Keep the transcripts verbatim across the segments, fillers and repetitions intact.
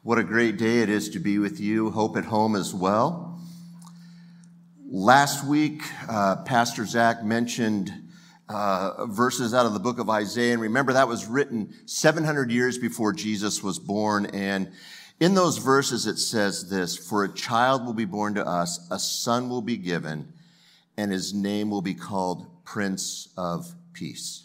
What a great day it is to be with you. Hope at home as well. Last week, uh, Pastor Zach mentioned uh, verses out of the book of Isaiah. And remember, that was written seven hundred years before Jesus was born. And in those verses, it says this: "For a child will be born to us, a son will be given, and his name will be called Prince of Peace."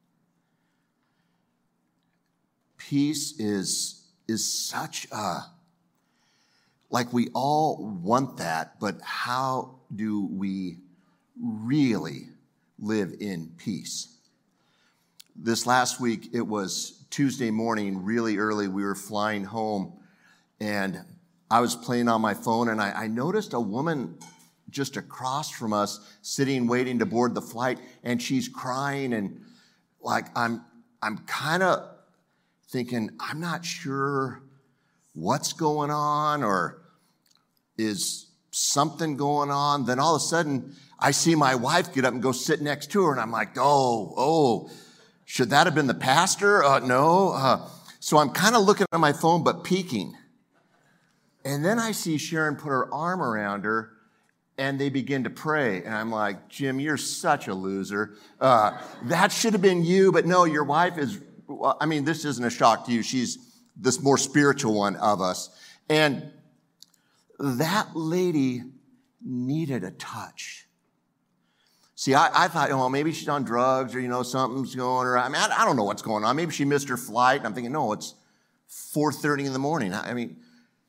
Peace is is such a, like we all want that, but how do we really live in peace? This last week, it was Tuesday morning, really early. We were flying home, and I was playing on my phone, and I, I noticed a woman just across from us sitting, waiting to board the flight, and she's crying, and like I'm, I'm kind of thinking, I'm not sure what's going on, or is something going on. Then all of a sudden, I see my wife get up and go sit next to her, and I'm like, oh, oh, should that have been the pastor? Uh, no. Uh, so I'm kind of looking at my phone, but peeking. And then I see Sharon put her arm around her, and they begin to pray. And I'm like, Jim, you're such a loser. Uh, that should have been you, but no, your wife is, well, I mean, this isn't a shock to you. She's this more spiritual one of us. And that lady needed a touch. See, I, I thought, oh, maybe she's on drugs, or, you know, something's going on. I mean, I, I don't know what's going on. Maybe she missed her flight. And I'm thinking, no, it's four thirty in the morning. I, I mean,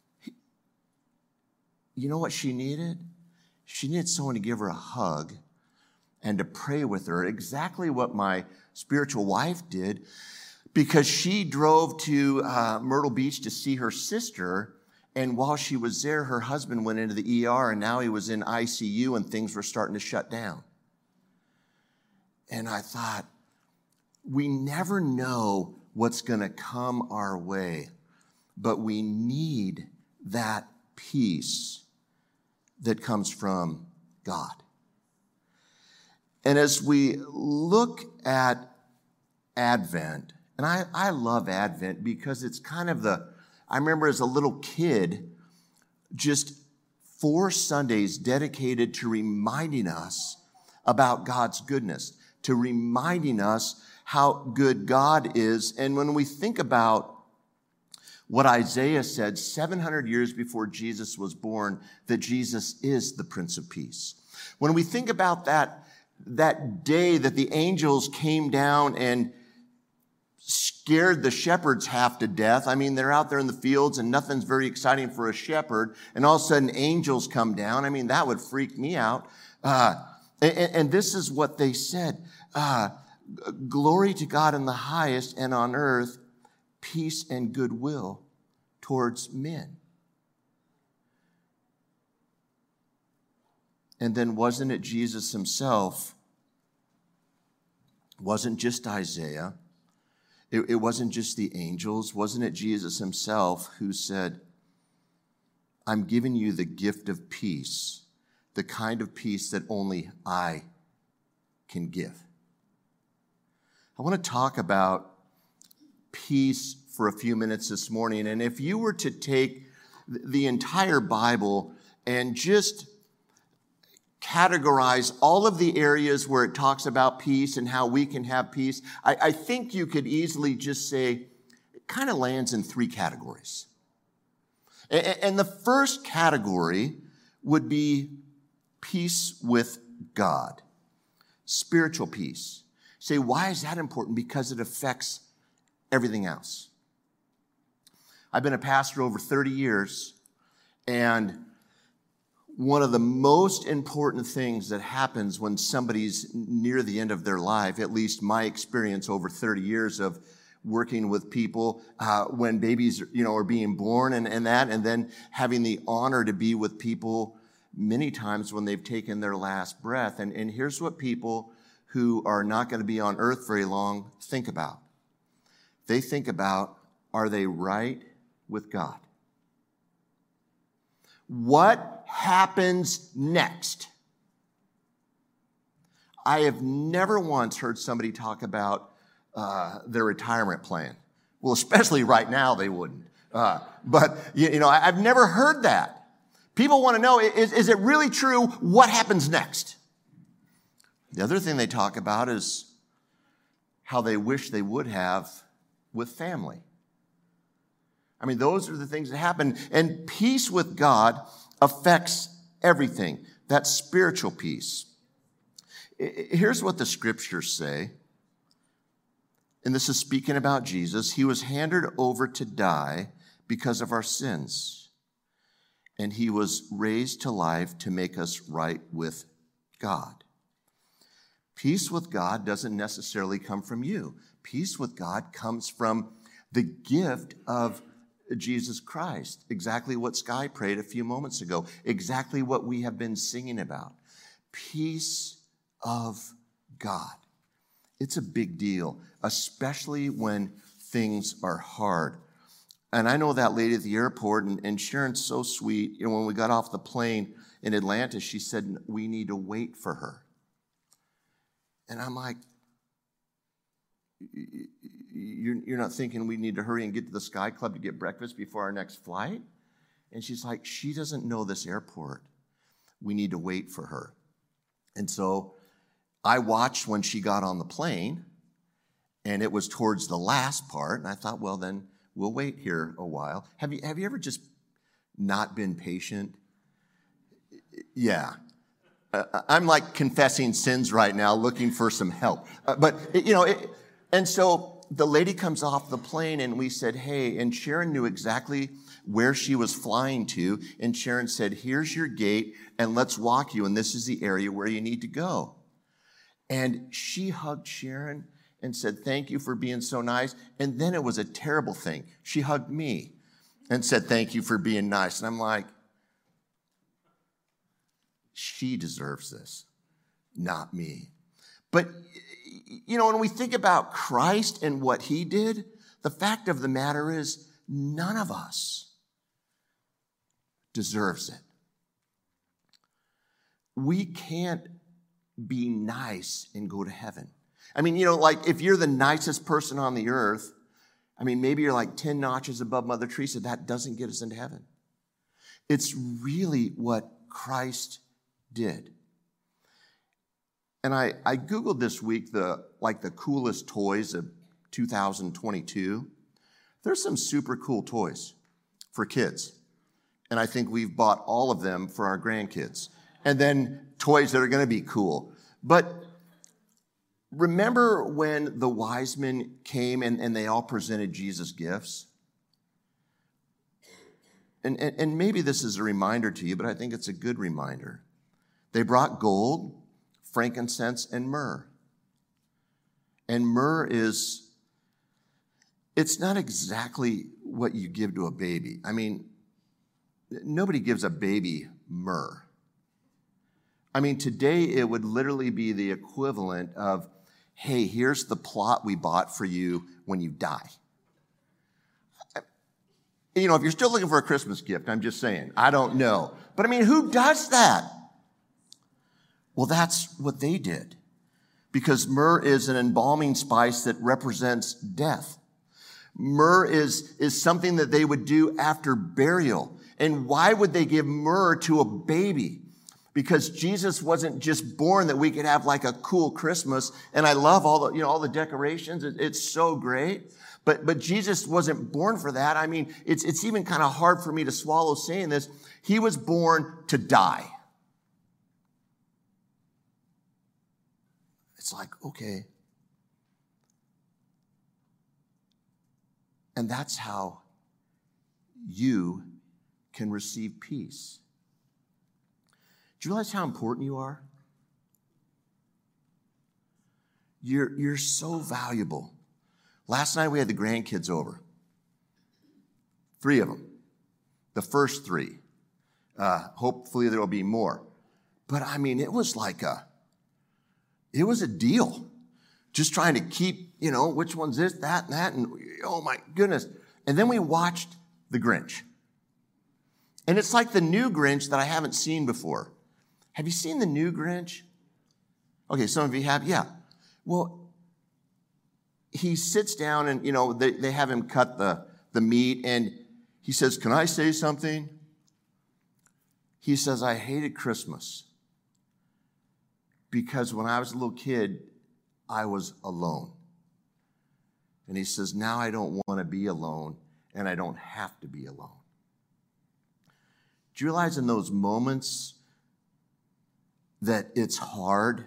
you know what she needed? She needed someone to give her a hug and to pray with her. Exactly what my spiritual wife did, because she drove to uh, Myrtle Beach to see her sister. And while she was there, her husband went into the E R, and now he was in I C U, and things were starting to shut down. And I thought, we never know what's going to come our way, but we need that peace that comes from God. And as we look at Advent, and I, I love Advent because it's kind of the, I remember as a little kid, just four Sundays dedicated to reminding us about God's goodness, to reminding us how good God is. And when we think about what Isaiah said seven hundred years before Jesus was born, that Jesus is the Prince of Peace. When we think about that, that day that the angels came down and scared the shepherds half to death. I mean, they're out there in the fields and nothing's very exciting for a shepherd. And all of a sudden angels come down. I mean, that would freak me out. Uh, and, and this is what they said. Uh, Glory to God in the highest, and on earth, peace and goodwill towards men. And then wasn't it Jesus himself? Wasn't just Isaiah. It, it wasn't just the angels. Wasn't it Jesus himself who said, I'm giving you the gift of peace, the kind of peace that only I can give. I want to talk about peace for a few minutes this morning. And if you were to take the entire Bible and just categorize all of the areas where it talks about peace and how we can have peace, I, I think you could easily just say it kind of lands in three categories. And, and the first category would be peace with God, spiritual peace. Say, why is that important? Because it affects everything else. I've been a pastor over thirty years, and one of the most important things that happens when somebody's near the end of their life, at least my experience over thirty years of working with people, uh, when babies, you know, are being born and, and that, and then having the honor to be with people many times when they've taken their last breath. And, and here's what people who are not going to be on earth very long think about. They think about, are they right with God? What happens next? I have never once heard somebody talk about uh, their retirement plan. Well, especially right now, they wouldn't. Uh, but, you, you know, I, I've never heard that. People want to know, is, is it really true? What happens next? The other thing they talk about is how they wish they would have with family. I mean, those are the things that happen. And peace with God affects everything. That's spiritual peace. Here's what the scriptures say. And this is speaking about Jesus. He was handed over to die because of our sins. And he was raised to life to make us right with God. Peace with God doesn't necessarily come from you. Peace with God comes from the gift of Jesus Christ. Exactly what Sky prayed a few moments ago. Exactly what we have been singing about. Peace of God. It's a big deal, especially when things are hard. And I know that lady at the airport, and, and Sharon's so sweet. You know, when we got off the plane in Atlanta, she said, we need to wait for her. And I'm like, you're, you're not thinking we need to hurry and get to the Sky Club to get breakfast before our next flight? And she's like, she doesn't know this airport. We need to wait for her. And so I watched when she got on the plane, and it was towards the last part, and I thought, well, then we'll wait here a while. Have you, have you ever just not been patient? Yeah. Uh, I'm like confessing sins right now, looking for some help. Uh, but, you know, it, and so the lady comes off the plane, and we said, hey, and Sharon knew exactly where she was flying to, and Sharon said, here's your gate, and let's walk you, and this is the area where you need to go. And she hugged Sharon and said, thank you for being so nice. And then it was a terrible thing. She hugged me and said, thank you for being nice. And I'm like, she deserves this, not me. But, you know, when we think about Christ and what he did, the fact of the matter is none of us deserves it. We can't be nice and go to heaven. I mean, you know, like if you're the nicest person on the earth, I mean, maybe you're like ten notches above Mother Teresa. That doesn't get us into heaven. It's really what Christ did. And I, I Googled this week the like the coolest toys of two thousand twenty-two. There's some super cool toys for kids. And I think we've bought all of them for our grandkids. And then toys that are going to be cool. But remember when the wise men came and, and they all presented Jesus gifts? And, and, and maybe this is a reminder to you, but I think it's a good reminder. They brought gold, frankincense, and myrrh. And myrrh is, it's not exactly what you give to a baby. I mean, nobody gives a baby myrrh. I mean, today it would literally be the equivalent of, hey, here's the plot we bought for you when you die. You know, if you're still looking for a Christmas gift, I'm just saying, I don't know. But I mean, who does that? Well, that's what they did. Because myrrh is an embalming spice that represents death. Myrrh is, is something that they would do after burial. And why would they give myrrh to a baby? Because Jesus wasn't just born that we could have like a cool Christmas. And I love all the, you know, all the decorations. It, it's so great. But, but Jesus wasn't born for that. I mean, it's, it's even kind of hard for me to swallow saying this. He was born to die. It's like, okay. And that's how you can receive peace. Do you realize how important you are? You're, you're so valuable. Last night we had the grandkids over. Three of them. The first three. Uh, hopefully there will be more. But I mean, it was like a, it was a deal. Just trying to keep, you know, which one's this, that, and that. And oh my goodness. And then we watched The Grinch. And it's like the new Grinch that I haven't seen before. Have you seen the new Grinch? Okay, some of you have. Yeah. Well, he sits down and, you know, they, they have him cut the, the meat, and He says, can I say something? He says, I hated Christmas because when I was a little kid, I was alone. And he says, now I don't want to be alone, and I don't have to be alone. Do you realize in those moments that it's hard?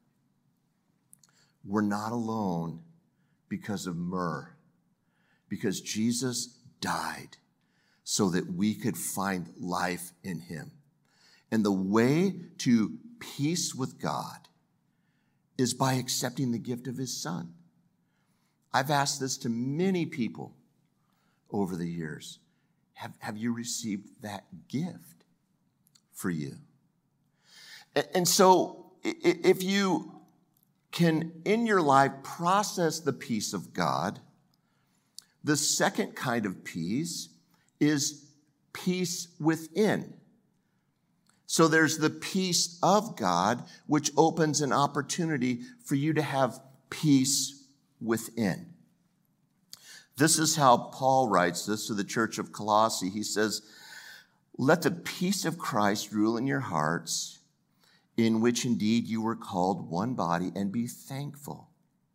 We're not alone because of myrrh, because Jesus died so that we could find life in him. And the way to peace with God is by accepting the gift of his son. I've asked this to many people over the years. Have, have you received that gift for you? And, and so if you can, in your life, process the peace of God, the second kind of peace is peace within. So there's the peace of God, which opens an opportunity for you to have peace within. This is how Paul writes this to the church of Colossae. He says, let the peace of Christ rule in your hearts, in which indeed you were called one body, and be thankful.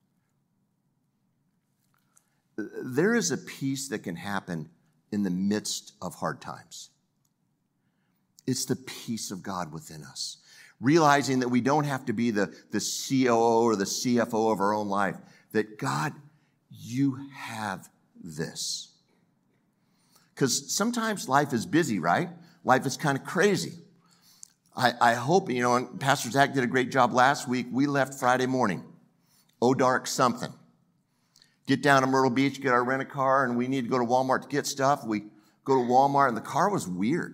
There is a peace that can happen in the midst of hard times. It's the peace of God within us. Realizing that we don't have to be the, the C O O or the C F O of our own life. That God, you have this. Because sometimes life is busy, right? Life is kind of crazy. I, I hope, you know, and Pastor Zach did a great job last week. We left Friday morning. Oh, dark something. Get down to Myrtle Beach, get our rent-a-car, and we need to go to Walmart to get stuff. We go to Walmart, and the car was weird.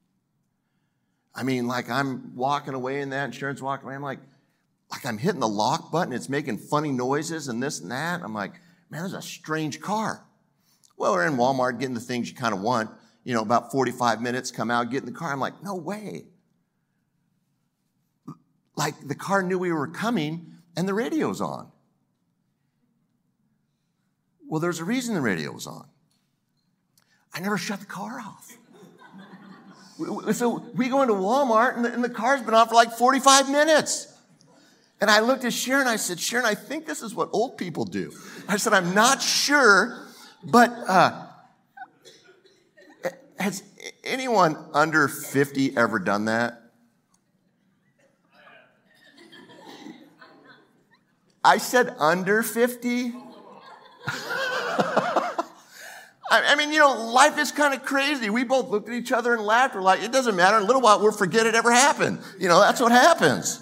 I mean, like I'm walking away in that, insurance walking away. I'm like, like I'm hitting the lock button. It's making funny noises and this and that. I'm like, man, this is a strange car. Well, we're in Walmart getting the things you kind of want. You know, about forty-five minutes, come out, get in the car. I'm like, no way. Like the car knew we were coming and the radio's on. Well, there's a reason the radio was on. I never shut the car off. So we go into Walmart, and the, and the car's been on for like forty-five minutes. And I looked at Sharon, I said, Sharon, I think this is what old people do. I said, I'm not sure, but uh, has anyone under fifty ever done that? I said under fifty? I mean, you know, life is kind of crazy. We both looked at each other and laughed. We're like, it doesn't matter. In a little while, we'll forget it ever happened. You know, that's what happens.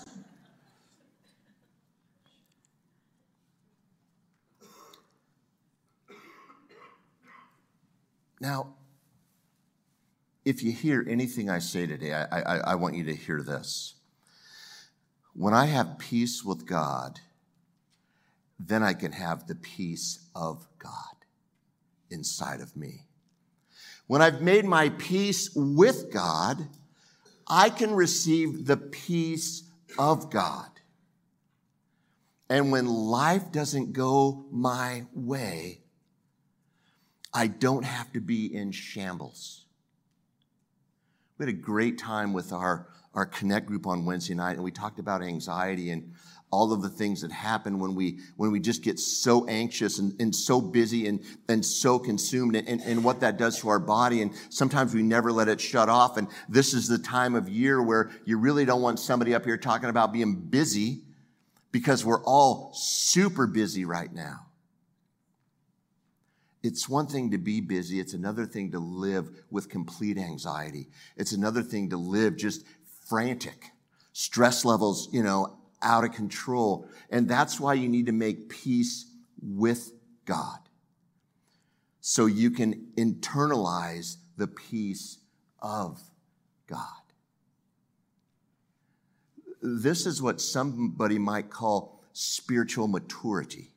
Now, if you hear anything I say today, I, I, I want you to hear this. When I have peace with God, then I can have the peace of God inside of me. When I've made my peace with God, I can receive the peace of God. And when life doesn't go my way, I don't have to be in shambles. We had a great time with our, our Connect group on Wednesday night, and we talked about anxiety and all of the things that happen when we when we just get so anxious and, and so busy and, and so consumed and, and, and what that does to our body. And sometimes we never let it shut off. And this is the time of year where you really don't want somebody up here talking about being busy, because we're all super busy right now. It's one thing to be busy. It's another thing to live with complete anxiety. It's another thing to live just frantic. Stress levels, you know, out of control. And that's why you need to make peace with God, so you can internalize the peace of God. This is what somebody might call spiritual maturity.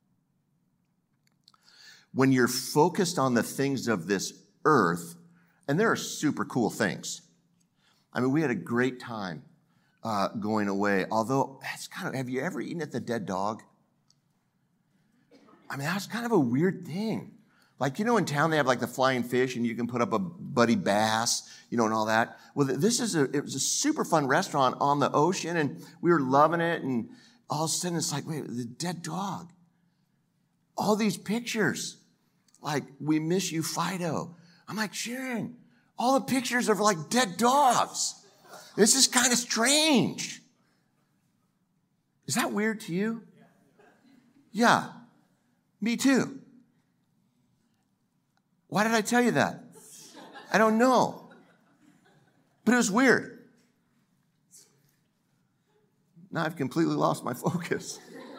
When you're focused on the things of this earth, and there are super cool things. I mean, we had a great time Uh, going away. Although, that's kind of, have you ever eaten at the Dead Dog? I mean, that's kind of a weird thing. Like, you know, in town they have like the flying fish and you can put up a Buddy Bass, you know, and all that. Well, this is a, it was a super fun restaurant on the ocean and we were loving it. And all of a sudden it's like, wait, the dead dog. All these pictures, like, we miss you, Fido. I'm like, Sharon, all the pictures are like dead dogs. This is kind of strange. Is that weird to you? Yeah, me too. Why did I tell you that? I don't know. But it was weird. Now I've completely lost my focus.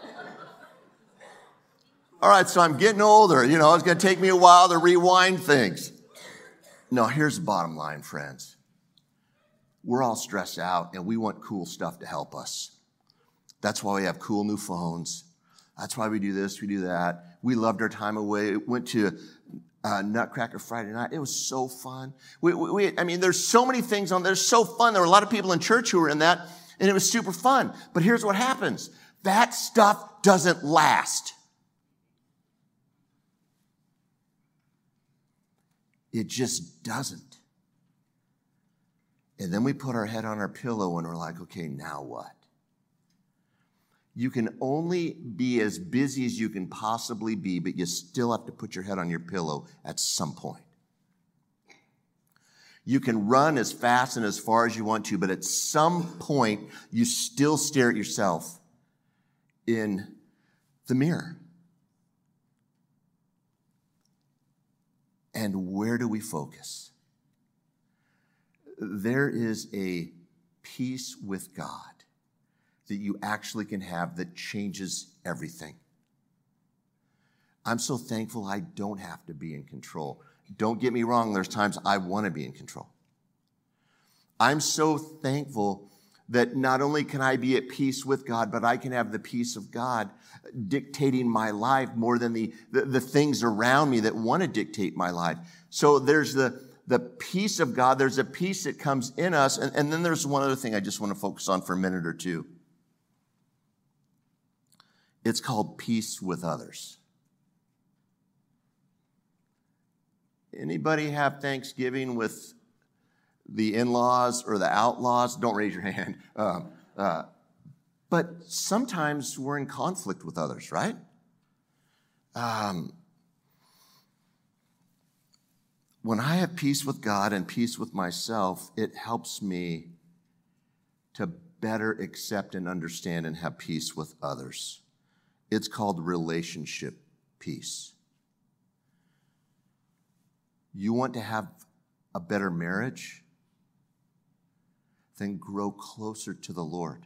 All right, so I'm getting older. You know, it's going to take me a while to rewind things. No, here's the bottom line, friends. We're all stressed out, and we want cool stuff to help us. That's why we have cool new phones. That's why we do this, we do that. We loved our time away. Went to uh, Nutcracker Friday night. It was so fun. We, we, we, I mean, there's so many things on there. It's so fun. There were a lot of people in church who were in that, and it was super fun. But here's what happens. That stuff doesn't last. It just doesn't. And then we put our head on our pillow and we're like, okay, now what? You can only be as busy as you can possibly be, but you still have to put your head on your pillow at some point. You can run as fast and as far as you want to, but at some point, you still stare at yourself in the mirror. And where do we focus? There is a peace with God that you actually can have that changes everything. I'm so thankful I don't have to be in control. Don't get me wrong, there's times I want to be in control. I'm so thankful that not only can I be at peace with God, but I can have the peace of God dictating my life more than the, the, the things around me that want to dictate my life. So there's the, the peace of God. There's a peace that comes in us. And, and then there's one other thing I just want to focus on for a minute or two. It's called peace with others. Anybody have Thanksgiving with the in-laws or the outlaws? Don't raise your hand. Um, uh, but sometimes we're in conflict with others, right? Um, when I have peace with God and peace with myself, it helps me to better accept and understand and have peace with others. It's called relationship peace. You want to have a better marriage? Then grow closer to the Lord.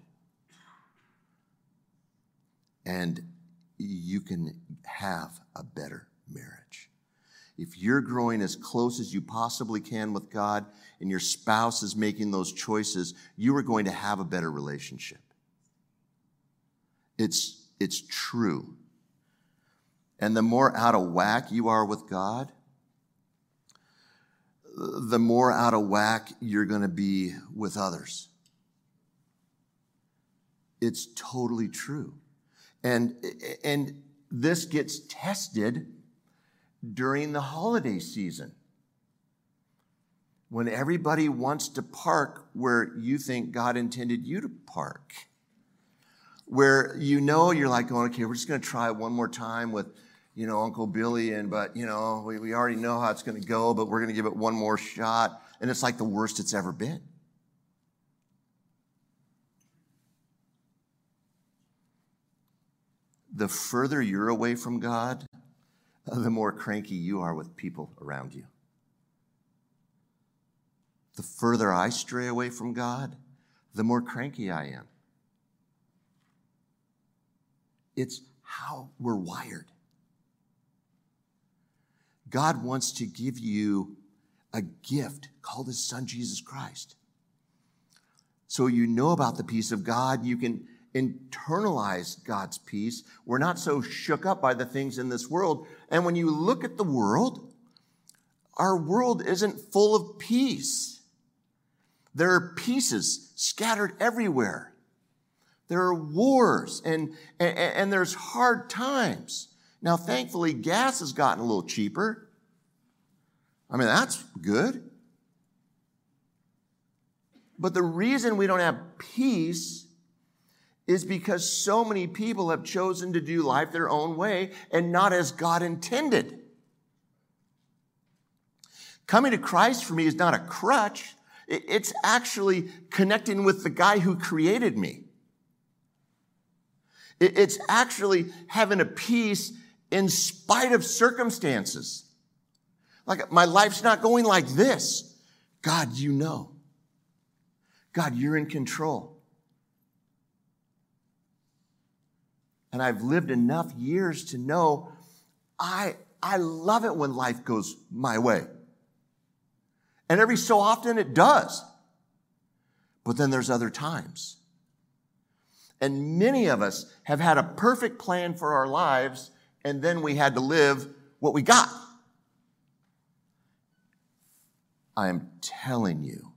And you can have a better marriage. If you're growing as close as you possibly can with God and your spouse is making those choices, you are going to have a better relationship. It's, it's true. And the more out of whack you are with God, the more out of whack you're going to be with others. It's totally true. And, and this gets tested during the holiday season, when everybody wants to park where you think God intended you to park, where you know you're like going, okay, we're just going to try it one more time with, you know, Uncle Billy, and but, you know, we, we already know how it's going to go, but we're going to give it one more shot, and it's like the worst it's ever been. The further you're away from God, the more cranky you are with people around you. The further I stray away from God, the more cranky I am. It's how we're wired. God wants to give you a gift called His Son, Jesus Christ. So you know about the peace of God. You can internalize God's peace. We're not so shook up by the things in this world. And when you look at the world, our world isn't full of peace. There are pieces scattered everywhere. There are wars and, and, and there's hard times. Now, thankfully, gas has gotten a little cheaper, I mean, that's good. But the reason we don't have peace is because so many people have chosen to do life their own way and not as God intended. Coming to Christ for me is not a crutch. It's actually connecting with the guy who created me. It's actually having a peace in spite of circumstances. Like, my life's not going like this. God, you know. God, you're in control. And I've lived enough years to know I, I love it when life goes my way. And every so often it does. But then there's other times. And many of us have had a perfect plan for our lives, and then we had to live what we got. I am telling you,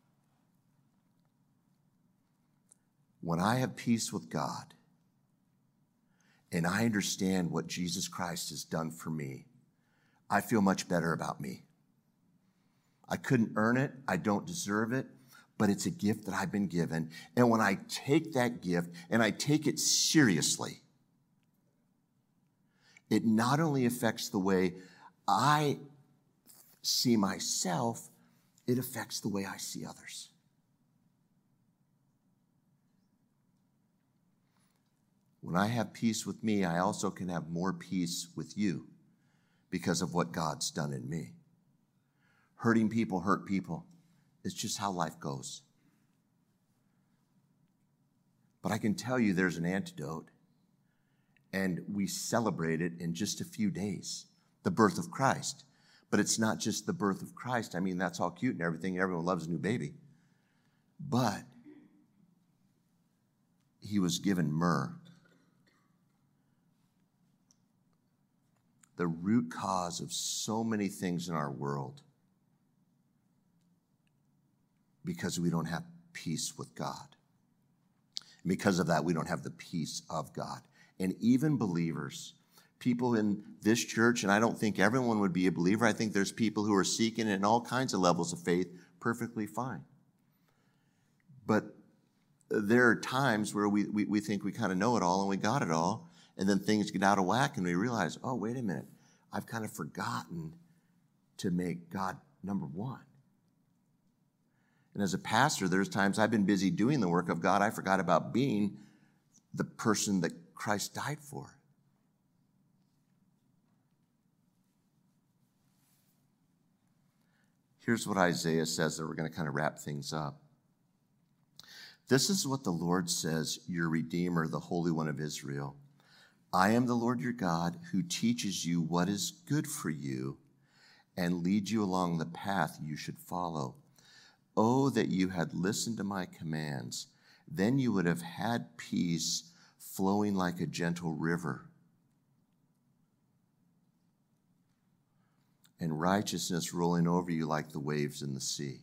when I have peace with God, and I understand what Jesus Christ has done for me, I feel much better about me. I couldn't earn it. I don't deserve it, but it's a gift that I've been given. And when I take that gift and I take it seriously, it not only affects the way I see myself, it affects the way I see others. When I have peace with me, I also can have more peace with you because of what God's done in me. Hurting people hurt people. It's just how life goes. But I can tell you there's an antidote, and we celebrate it in just a few days, the birth of Christ. But it's not just the birth of Christ. I mean, that's all cute and everything. Everyone loves a new baby. But he was given myrrh. The root cause of so many things in our world, because we don't have peace with God. And because of that, we don't have the peace of God. And even believers, people in this church, and I don't think everyone would be a believer. I think there's people who are seeking it in all kinds of levels of faith perfectly fine. But there are times where we, we, we think we kind of know it all and we got it all, and then things get out of whack and we realize, oh, wait a minute, I've kind of forgotten to make God number one. And as a pastor, there's times I've been busy doing the work of God, I forgot about being the person that Christ died for. Here's what Isaiah says, that we're going to kind of wrap things up. This is what the Lord says, your Redeemer, the Holy One of Israel. I am the Lord your God who teaches you what is good for you and leads you along the path you should follow. Oh, that you had listened to my commands. Then you would have had peace flowing like a gentle river, and righteousness rolling over you like the waves in the sea.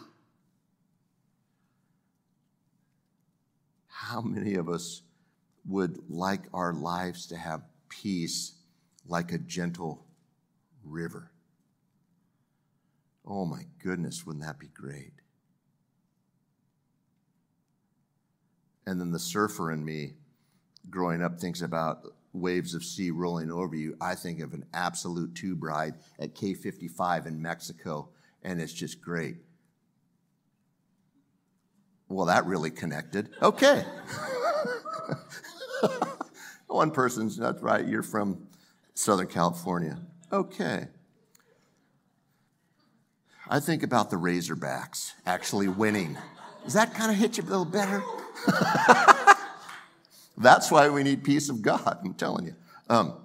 How many of us would like our lives to have peace like a gentle river? Oh my goodness, wouldn't that be great? And then the surfer in me, growing up, thinks about waves of sea rolling over you. I think of an Absolute tube ride at K fifty-five in Mexico, and it's just great. Well, that really connected. Okay. One person's, that's right, you're from Southern California. Okay. I think about the Razorbacks actually winning. Does that kind of hit you a little better? That's why we need peace of God, I'm telling you. Um,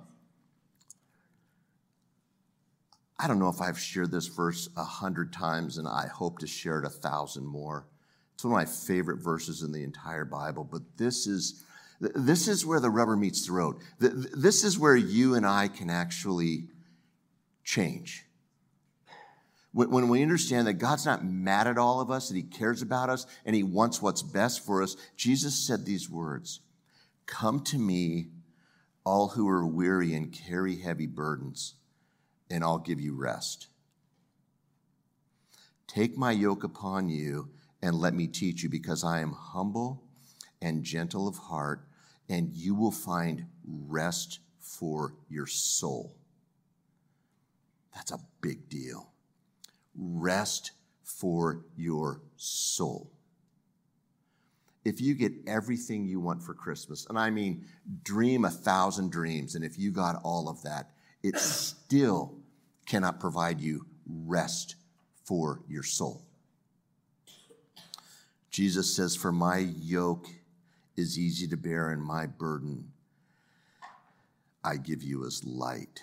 I don't know if I've shared this verse a hundred times, and I hope to share it a thousand more. It's one of my favorite verses in the entire Bible, but this is, this is where the rubber meets the road. This is where you and I can actually change. When we understand that God's not mad at all of us, that he cares about us, and he wants what's best for us, Jesus said these words, "Come to me, all who are weary and carry heavy burdens, and I'll give you rest." Take my yoke upon you and let me teach you, because I am humble and gentle of heart, and you will find rest for your soul. That's a big deal. Rest for your soul. If you get everything you want for Christmas, and I mean dream a thousand dreams, and if you got all of that, it still cannot provide you rest for your soul. Jesus says, for my yoke is easy to bear and my burden I give you as light.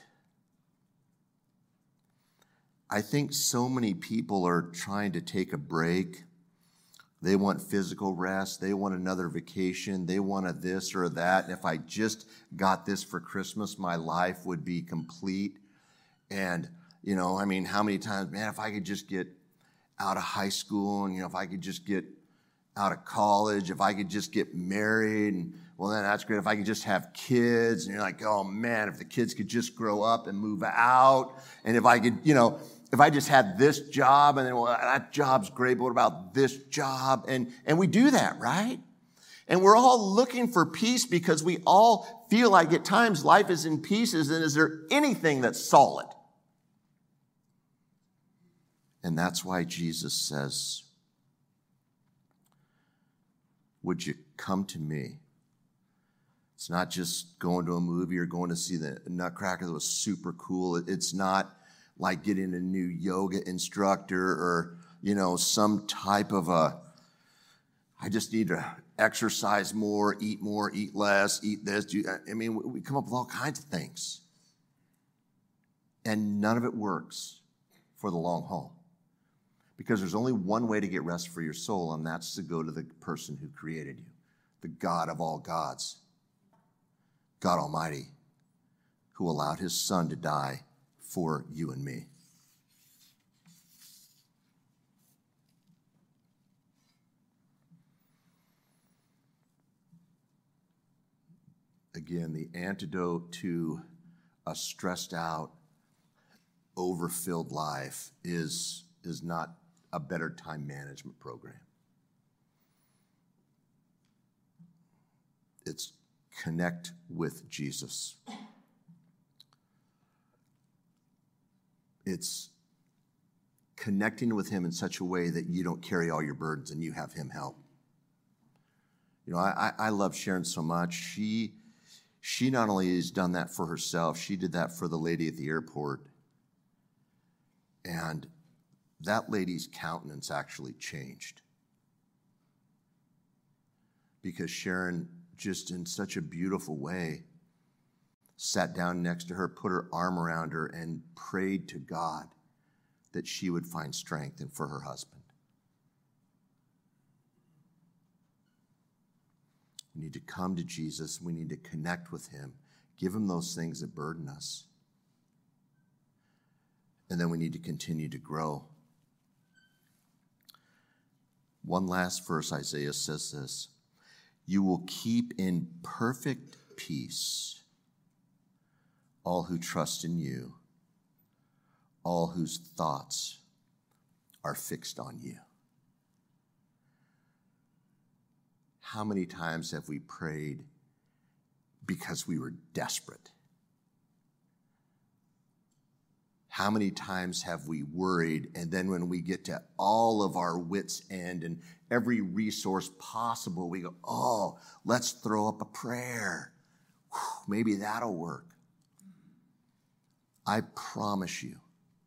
I think so many people are trying to take a break. They want physical rest. They want another vacation. They want a this or that. And if I just got this for Christmas, my life would be complete. And, you know, I mean, how many times, man, if I could just get out of high school and, you know, if I could just get out of college, if I could just get married, and well, then that's great. If I could just have kids, and you're like, oh man, if the kids could just grow up and move out, and if I could, you know, if I just had this job, and then, well, that job's great, but what about this job? And, and we do that, right? And we're all looking for peace because we all feel like at times life is in pieces, and is there anything that's solid? And that's why Jesus says, would you come to me? It's not just going to a movie or going to see the Nutcracker that was super cool. It's not like getting a new yoga instructor or, you know, some type of a, I just need to exercise more, eat more, eat less, eat this. Do, I mean, we come up with all kinds of things. And none of it works for the long haul. Because there's only one way to get rest for your soul, and that's to go to the person who created you, the God of all gods, God Almighty, who allowed his son to die for you and me. Again, the antidote to a stressed out, overfilled life is, is not a better time management program. It's connect with Jesus. It's connecting with him in such a way that you don't carry all your burdens and you have him help. You know, I, I love Sharon so much. She, she not only has done that for herself, she did that for the lady at the airport. And that lady's countenance actually changed. Because Sharon, just in such a beautiful way, sat down next to her, put her arm around her, and prayed to God that she would find strength and for her husband. We need to come to Jesus. We need to connect with him, give him those things that burden us. And then we need to continue to grow. One last verse, Isaiah says this: you will keep in perfect peace all who trust in you, all whose thoughts are fixed on you. How many times have we prayed because we were desperate? How many times have we worried, and then when we get to all of our wits' end and every resource possible, we go, oh, let's throw up a prayer. Whew, maybe that'll work. I promise you,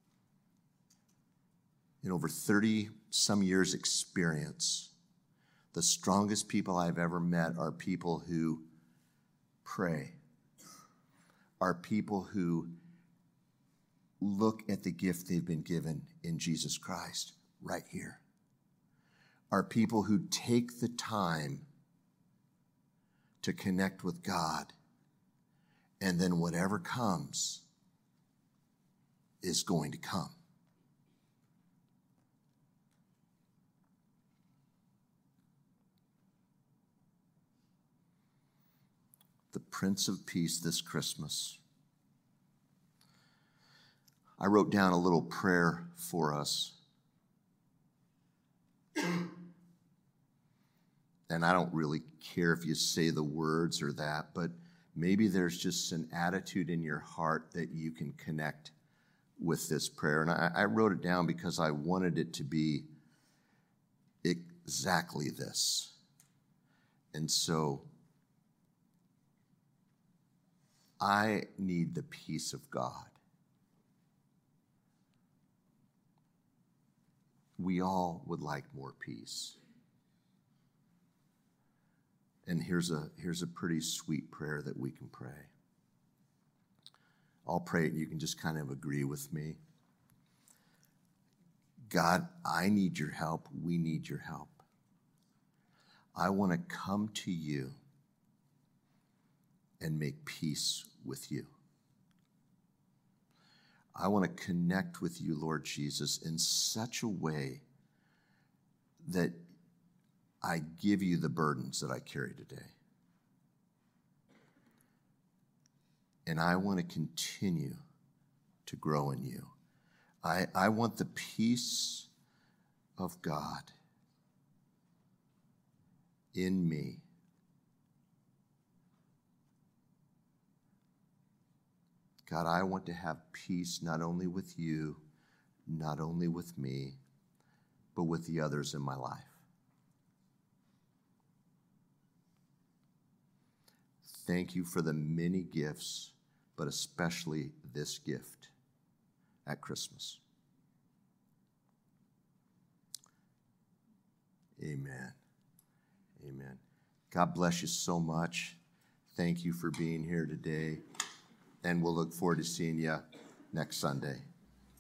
in over thirty some years experience, the strongest people I've ever met are people who pray, are people who look at the gift they've been given in Jesus Christ right here, are people who take the time to connect with God, and then whatever comes is going to come. The Prince of Peace this Christmas. I wrote down a little prayer for us. and I don't really care if you say the words or that, but maybe there's just an attitude in your heart that you can connect with this prayer. And I, I wrote it down because I wanted it to be exactly this. And so I need the peace of God. We all would like more peace. And here's a, here's a pretty sweet prayer that we can pray. I'll pray it and you can just kind of agree with me. God, I need your help. We need your help. I want to come to you and make peace with you. I want to connect with you, Lord Jesus, in such a way that I give you the burdens that I carry today. And I want to continue to grow in you. I, I want the peace of God in me. God, I want to have peace not only with you, not only with me, but with the others in my life. Thank you for the many gifts, but especially this gift at Christmas. Amen. Amen. God bless you so much. Thank you for being here today. And we'll look forward to seeing you next Sunday.